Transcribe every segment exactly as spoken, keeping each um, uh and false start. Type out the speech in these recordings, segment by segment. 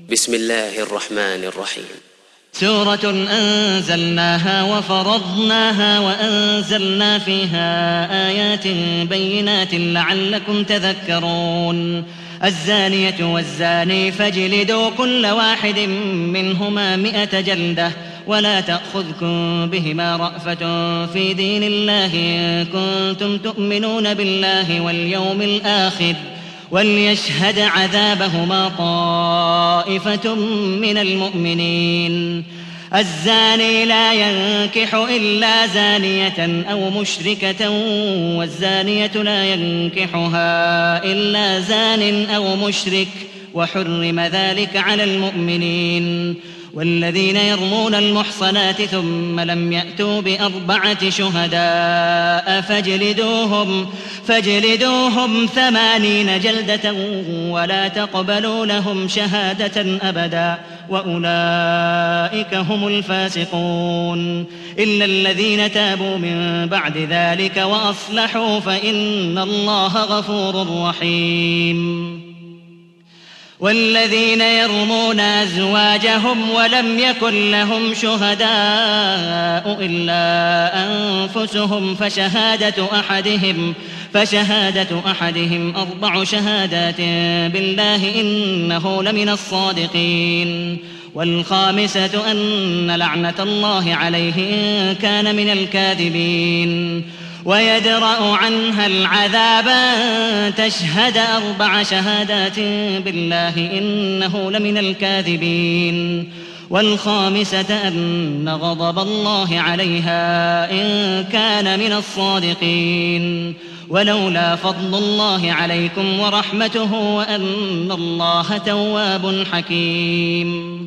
بسم الله الرحمن الرحيم. سورة أنزلناها وفرضناها وأنزلنا فيها آيات بينات لعلكم تذكرون. الزانية والزاني فاجلدوا كل واحد منهما مئة جلدة ولا تأخذكم بهما رأفة في دين الله إن كنتم تؤمنون بالله واليوم الآخر وليشهد عذابهما طائفة من المؤمنين. الزاني لا ينكح إلا زانية أو مشركة والزانية لا ينكحها إلا زان أو مشرك وحرم ذلك على المؤمنين. والذين يرمون المحصنات ثم لم يأتوا بأربعة شهداء فاجلدوهم, فاجلدوهم ثمانين جلدة ولا تقبلوا لهم شهادة أبدا وأولئك هم الفاسقون إلا الذين تابوا من بعد ذلك وأصلحوا فإن الله غفور رحيم. والذين يرمون أزواجهم ولم يكن لهم شهداء إلا أنفسهم فشهادة أحدهم فشهادة أحدهم أربع شهادات بالله إنه لمن الصادقين. والخامسة أن لعنة الله عليه إن كان من الكاذبين. ويدرأ عنها العذاب أن تشهد أربع شهادات بالله إنه لمن الكاذبين. والخامسة أن غضب الله عليها إن كان من الصادقين. ولولا فضل الله عليكم ورحمته وأن الله تواب حكيم.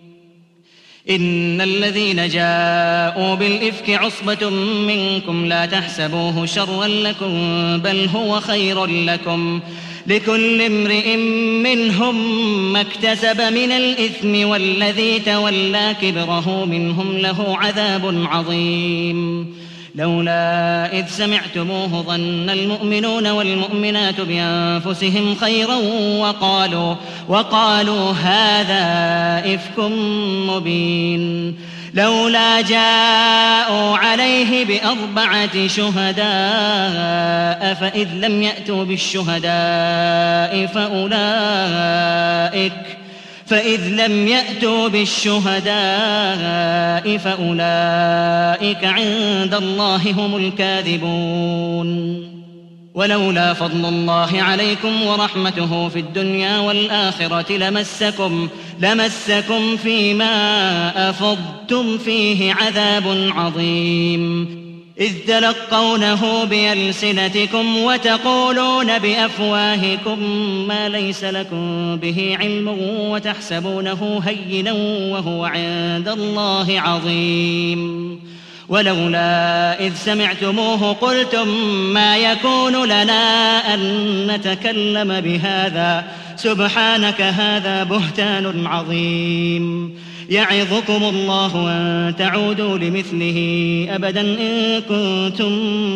إن الذين جاءوا بالإفك عصبة منكم لا تحسبوه شرا لكم بل هو خير لكم لكل امرئ منهم ما اكتسب من الإثم والذي تولى كبره منهم له عذاب عظيم. لولا إذ سمعتموه ظن المؤمنون والمؤمنات بأنفسهم خيرا وقالوا, وقالوا هذا إفك مبين. لولا جاءوا عليه بأربعة شهداء فإذ لم يأتوا بالشهداء فأولئك فإذ لم يأتوا بالشهداء فأولئك عند الله هم الكاذبون. ولولا فضل الله عليكم ورحمته في الدنيا والآخرة لمسكم, لمسكم فيما أفضتم فيه عذاب عظيم إذ تلقونه بألسنتكم وتقولون بأفواهكم ما ليس لكم به علم وتحسبونه هينا وهو عند الله عظيم. ولولا إذ سمعتموه قلتم ما يكون لنا أن نتكلم بهذا سبحانك هذا بهتان عظيم. يعظكم الله أن تعودوا لمثله أبدا إن كنتم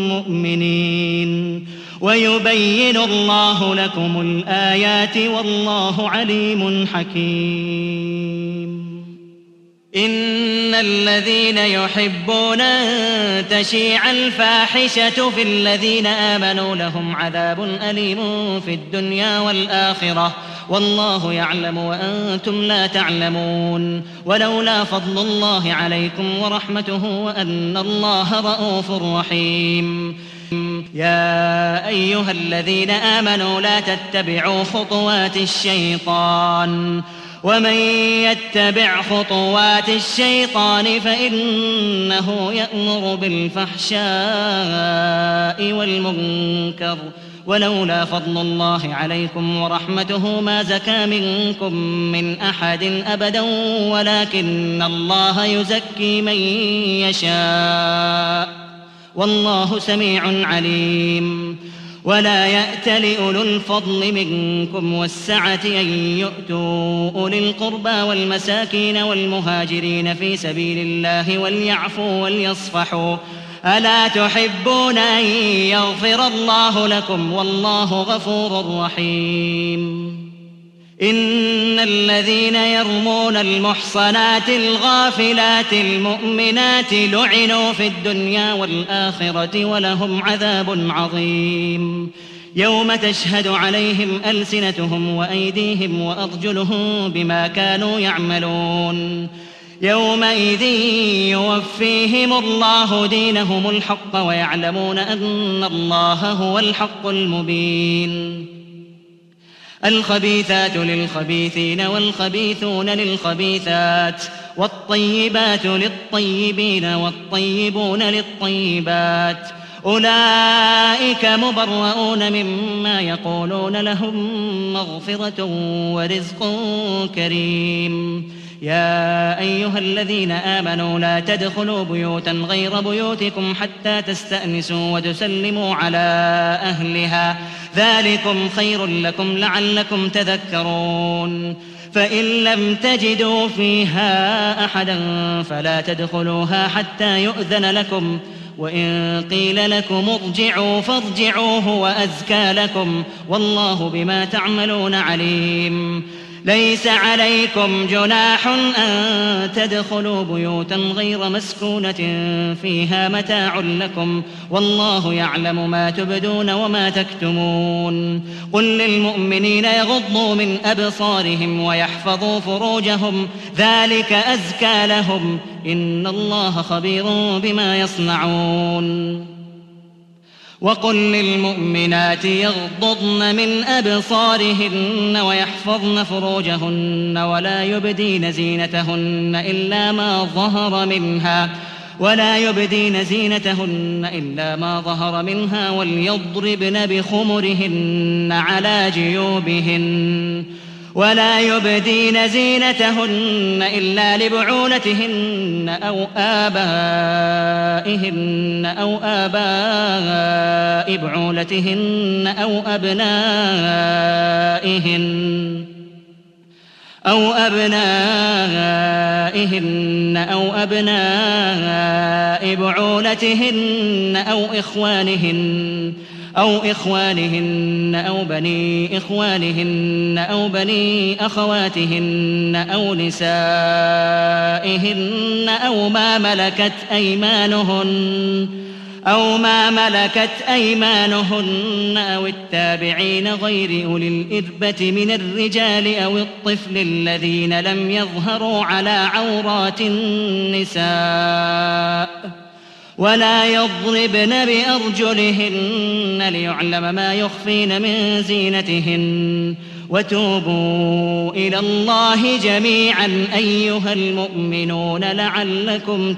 مؤمنين. ويبين الله لكم الآيات والله عليم حكيم. إن الذين يحبون أن تشيع الفاحشة في الذين آمنوا لهم عذاب أليم في الدنيا والآخرة والله يعلم وأنتم لا تعلمون. ولولا فضل الله عليكم ورحمته وأن الله رءوف رحيم. يا أيها الذين آمنوا لا تتبعوا خطوات الشيطان ومن يتبع خطوات الشيطان فإنه يأمر بالفحشاء والمنكر ولولا فضل الله عليكم ورحمته ما زكى منكم من أحد أبدا ولكن الله يزكي من يشاء والله سميع عليم. ولا يأت لأولو الفضل منكم والسعة أن يؤتوا أولي القربى والمساكين والمهاجرين في سبيل الله وليعفوا وليصفحوا ألا تحبون أن يغفر الله لكم والله غفور رحيم. إن الذين يرمون المحصنات الغافلات المؤمنات لعنوا في الدنيا والآخرة ولهم عذاب عظيم يوم تشهد عليهم ألسنتهم وأيديهم وأرجلهم بما كانوا يعملون يومئذ يوفيهم الله دينهم الحق ويعلمون أن الله هو الحق المبين الخبيثات للخبيثين والخبيثون للخبيثات والطيبات للطيبين والطيبون للطيبات أولئك مبرؤون مما يقولون لهم مغفرة ورزق كريم يا أيها الذين آمنوا لا تدخلوا بيوتا غير بيوتكم حتى تستأنسوا وتسلموا على أهلها ذلكم خير لكم لعلكم تذكرون فإن لم تجدوا فيها أحدا فلا تدخلوها حتى يؤذن لكم وإن قيل لكم ارجعوا فارجعوا هو أزكى لكم والله بما تعملون عليم ليس عليكم جناح أن تدخلوا بيوتا غير مسكونة فيها متاع لكم والله يعلم ما تبدون وما تكتمون قل للمؤمنين يغضوا من أبصارهم ويحفظوا فروجهم ذلك أزكى لهم إن الله خبير بما يصنعون وقل للمؤمنات يغضضن من أبصارهن ويحفظن فروجهن ولا يبدين زينتهن إلا ما ظهر منها ولا يبدين زينتهن إلا ما ظهر منها وليضربن بخمرهن على جيوبهن ولا يبدين زينتهن إلا لبعولتهن أو آبائهن أو آباء بعولتهن أو أبنائهن أو أبنائهن أو أبناء بعولتهن أو إخوانهن أو إخوانهن أو بني إخوانهن أو بني أخواتهن أو نسائهن أو ما ملكت أيمانهن أو ما ملكت أيمانهن أو التابعين غير أولي الإربة من الرجال أو الطفل الذين لم يظهروا على عورات النساء ولا يضربن بأرجلهن ليعلم ما يخفين من زينتهن وتوبوا إلى الله جميعا أيها المؤمنون لعلكم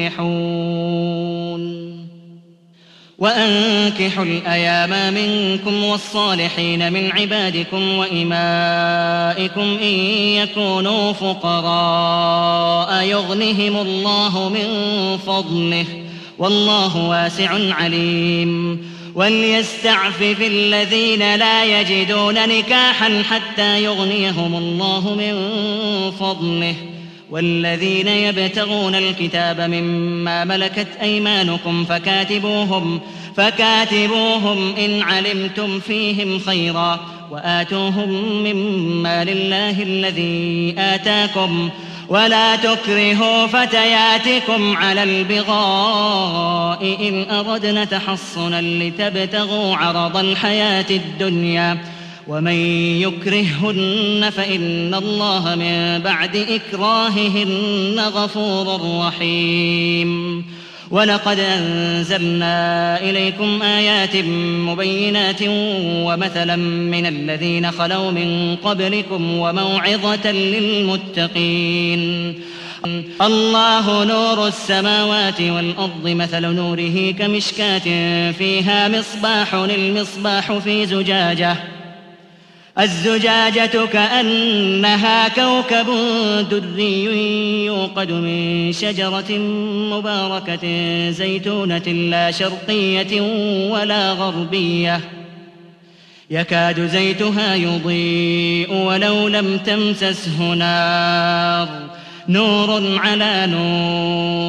تفلحون وأنكحوا الأيام منكم والصالحين من عبادكم وإمائكم إن يكونوا فقراء يغنهم الله من فضله والله واسع عليم وليستعفف الذين لا يجدون نكاحا حتى يغنيهم الله من فضله والذين يبتغون الكتاب مما ملكت أيمانكم فكاتبوهم فكاتبوهم إن علمتم فيهم خيرا وآتوهم مما لله الذي آتاكم ولا تكرهوا فتياتكم على البغاء إن أردن تحصنا لتبتغوا عرض الحياة الدنيا ومن يكرههن فإن الله من بعد إكراههن غفور رحيم ولقد أنزلنا إليكم آيات مبينات ومثلا من الذين خلوا من قبلكم وموعظة للمتقين الله نور السماوات والأرض مثل نوره كمشكاة فيها مصباح المصباح في زجاجة الزجاجة كأنها كوكب دري يوقد من شجرة مباركة زيتونة لا شرقية ولا غربية يكاد زيتها يضيء ولو لم تمسسه نار نور على نور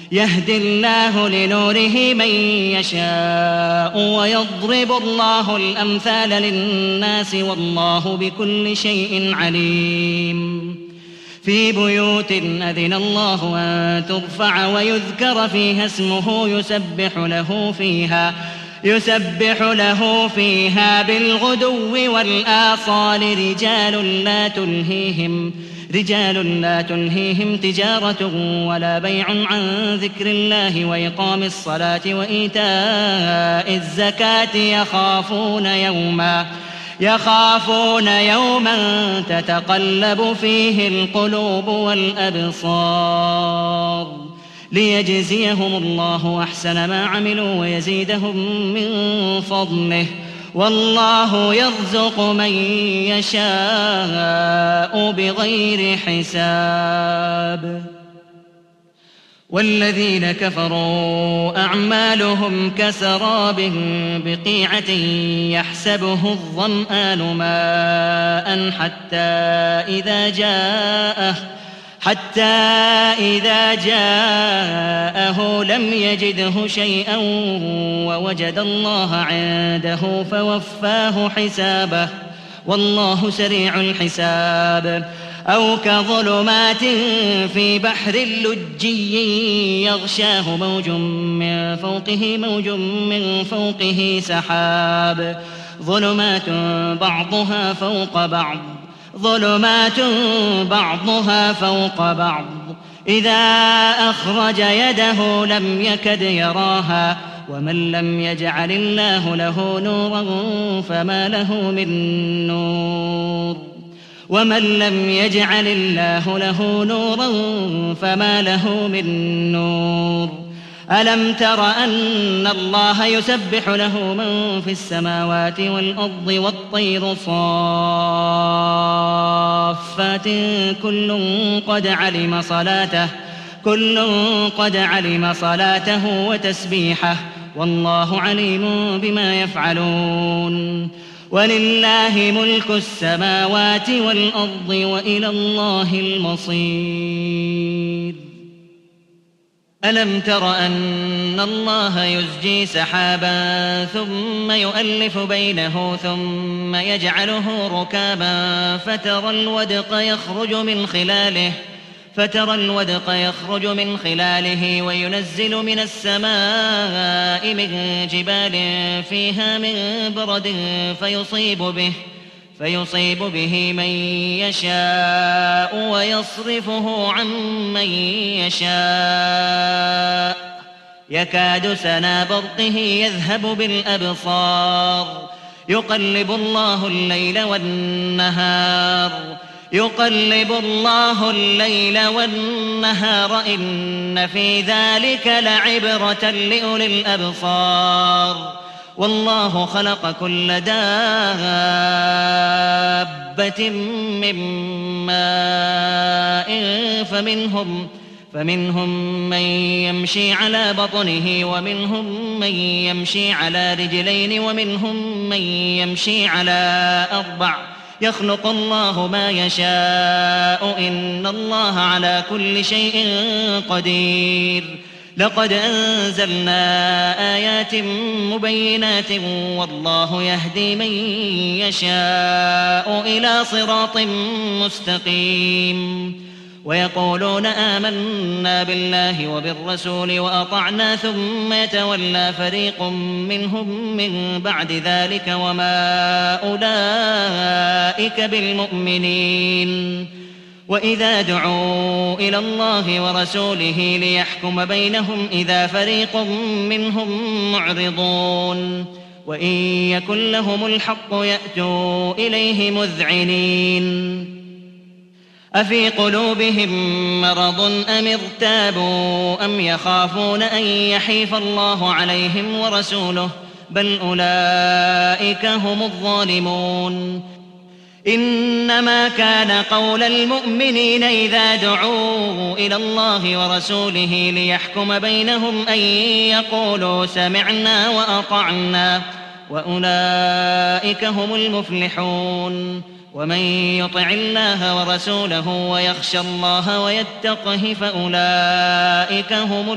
يهدي الله لنوره من يشاء ويضرب الله الأمثال للناس والله بكل شيء عليم. في بيوت أذن الله أن ترفع ويذكر فيها اسمه يسبح له فيها يسبح له فيها بالغدو والآصال رجال لا تلهيهم رجال لا تلهيهم تجارة ولا بيع عن ذكر الله وإقام الصلاة وإيتاء الزكاة يخافون يوما يخافون يوما تتقلب فيه القلوب والأبصار ليجزيهم الله أحسن ما عملوا ويزيدهم من فضله والله يرزق من يشاء بغير حساب. والذين كفروا أعمالهم كسراب بقيعة يحسبه الظمآن ماء حتى إذا جاءه حتى إذا جاءه لم يجده شيئا ووجد الله عنده فوفاه حسابه والله سريع الحساب. أو كظلمات في بحر لجي يغشاه موج من فوقه موج من فوقه سحاب ظلمات بعضها فوق بعض ظلمات بعضها فوق بعض إذا أخرج يده لم يكد يراها ومن لم يجعل الله له نورا فما له من نور ومن لم يجعل الله له نورا فما له من نور. ألم تر أن الله يسبح له من في السماوات والأرض والطير صافات كل قد علم صلاته كل قد علم صلاته وتسبيحه والله عليم بما يفعلون. ولله ملك السماوات والأرض وإلى الله المصير. ألم تر أن الله يزجي سحابا ثم يؤلف بينه ثم يجعله ركابا فترى الودق يخرج من خلاله فترى الودق يخرج من خلاله وينزل من السماء من جبال فيها من برد فيصيب به فيصيب به من يشاء ويصرفه عن من يشاء يكاد سنا برقه يذهب بالأبصار يقلب الله الليل والنهار يقلب الله الليل والنهار إن في ذلك لعبرة لأولي الأبصار. والله خلق كل دابة من ماء فمنهم فمنهم من يمشي على بطنه ومنهم من يمشي على رجلين ومنهم من يمشي على أربع يخلق الله ما يشاء إن الله على كل شيء قدير. لقد أنزلنا آيات مبينات والله يهدي من يشاء إلى صراط مستقيم. ويقولون آمنا بالله وبالرسول وأطعنا ثم يتولى فريق منهم من بعد ذلك وما أولئك بالمؤمنين. وإذا دعوا إلى الله ورسوله ليحكم بينهم إذا فريق منهم معرضون وإن يكن لهم الحق يأتوا إليه مذعنين. أفي قلوبهم مرض أم ارتابوا أم يخافون أن يحيف الله عليهم ورسوله بل أولئك هم الظالمون. إنما كان قول المؤمنين إذا دعوا إلى الله ورسوله ليحكم بينهم أن يقولوا سمعنا وأطعنا وأولئك هم المفلحون. ومن يطع الله ورسوله ويخشى الله ويتقه فأولئك هم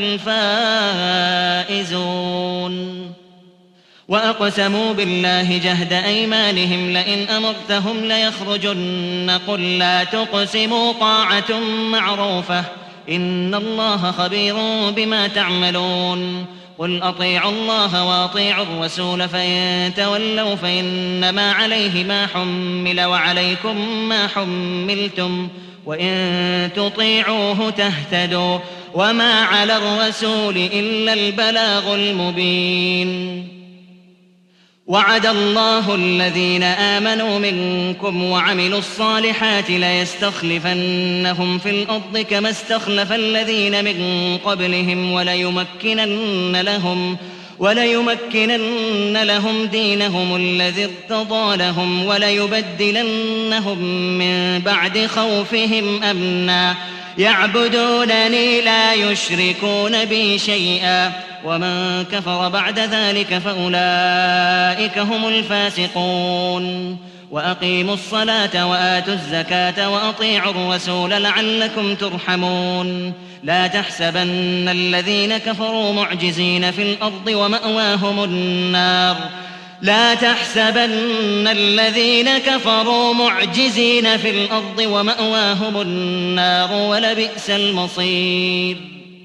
الفائزون. وأقسموا بالله جهد أيمانهم لئن أمرتهم ليخرجن قل لا تقسموا طاعة معروفة إن الله خبير بما تعملون. قل أطيعوا الله وأطيعوا الرسول فإن تولوا فإنما عليه ما حمل وعليكم ما حملتم وإن تطيعوه تهتدوا وما على الرسول إلا البلاغ المبين. وعد الله الذين آمنوا منكم وعملوا الصالحات ليستخلفنهم في الأرض كما استخلف الذين من قبلهم وليمكنن لهم وليمكنن لهم دينهم الذي ارتضى لهم وليبدلنهم من بعد خوفهم أمنا يعبدونني لا يشركون بي شيئا ومن كفر بعد ذلك فأولئك هم الفاسقون. وأقيموا الصلاة وآتوا الزكاة وأطيعوا الرسول لعلكم ترحمون. لا تحسبن الذين كفروا معجزين في الأرض ومأواهم النار لا تحسبن الذين كفروا معجزين في الأرض ومأواهم النار ولبئس المصير.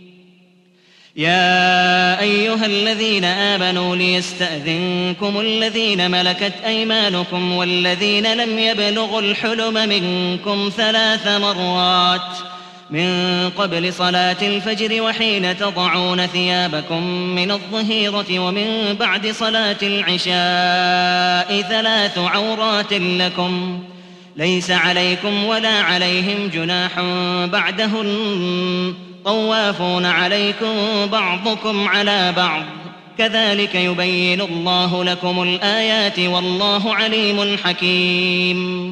يا أيها الذين آمنوا ليستأذنكم الذين ملكت أيمانكم والذين لم يبلغوا الحلم منكم ثلاث مرات من قبل صلاة الفجر وحين تضعون ثيابكم من الظهيرة ومن بعد صلاة العشاء ثلاث عورات لكم ليس عليكم ولا عليهم جناح بعدهن طوافون عليكم بعضكم على بعض كذلك يبين الله لكم الآيات والله عليم حكيم.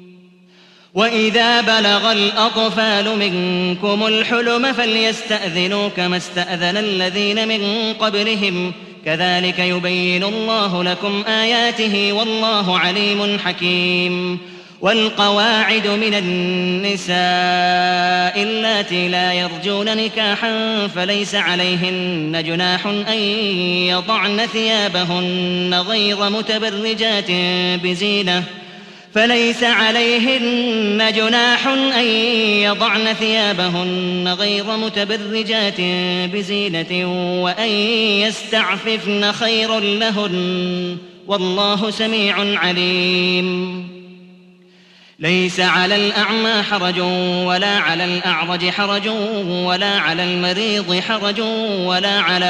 وإذا بلغ الأطفال منكم الحلم فليستأذنوا كما استأذن الذين من قبلهم كذلك يبين الله لكم آياته والله عليم حكيم. والقواعد من النساء اللاتي لا يرجون نكاحا فليس عليهن جناح أن يضعن ثيابهن غير متبرجات بزينة فليس عليهن جناح أن يضعن ثيابهن غير متبرجات بزينة وأن يستعففن خير لهن والله سميع عليم. ليس على الأعمى حرج ولا على الأعرج حرج ولا على المريض حرج ولا على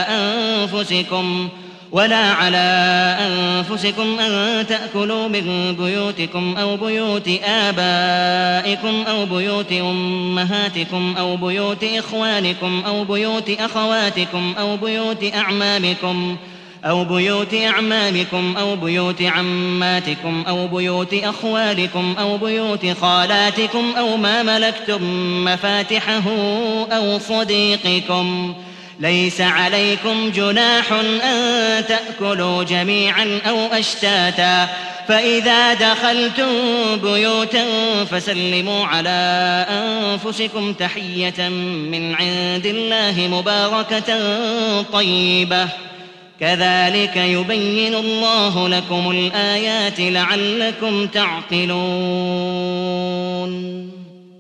أنفسكم ولا على أنفسكم أن تأكلوا من بيوتكم أو بيوت آبائكم أو بيوت أمهاتكم أو بيوت إخوانكم أو بيوت أخواتكم أو بيوت أعمامكم أو بيوت أعمامكم أو بيوت عماتكم أو بيوت أخوالكم أو بيوت خالاتكم أو ما ملكتم مفاتحه أو صديقكم ليس عليكم جناح أن تأكلوا جميعا أو أشتاتا فإذا دخلتم بيوتا فسلموا على أنفسكم تحية من عند الله مباركة طيبة كذلك يبين الله لكم الآيات لعلكم تعقلون.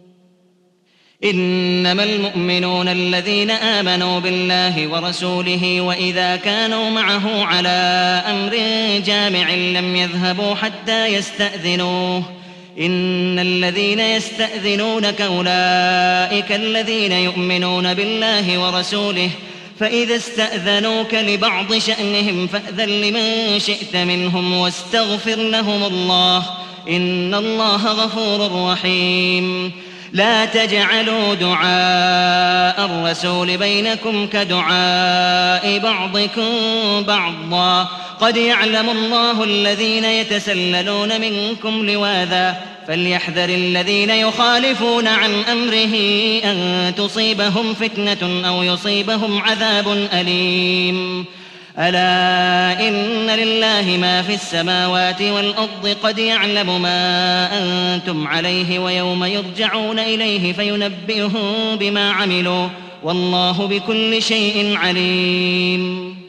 إنما المؤمنون الذين آمنوا بالله ورسوله وإذا كانوا معه على أمر جامع لم يذهبوا حتى يستأذنوه إن الذين يستأذنونك أولئك الذين يؤمنون بالله ورسوله فإذا استأذنوك لبعض شأنهم فأذن لمن شئت منهم واستغفر لهم الله إن الله غفور رحيم. لا تجعلوا دعاء الرسول بينكم كدعاء بعضكم بعضا قد يعلم الله الذين يتسللون منكم لواذا فليحذر الذين يخالفون عن أمره أن تصيبهم فتنة أو يصيبهم عذاب أليم. ألا إن لله ما في السماوات والأرض قد يعلم ما أنتم عليه ويوم يرجعون إليه فينبئهم بما عملوا والله بكل شيء عليم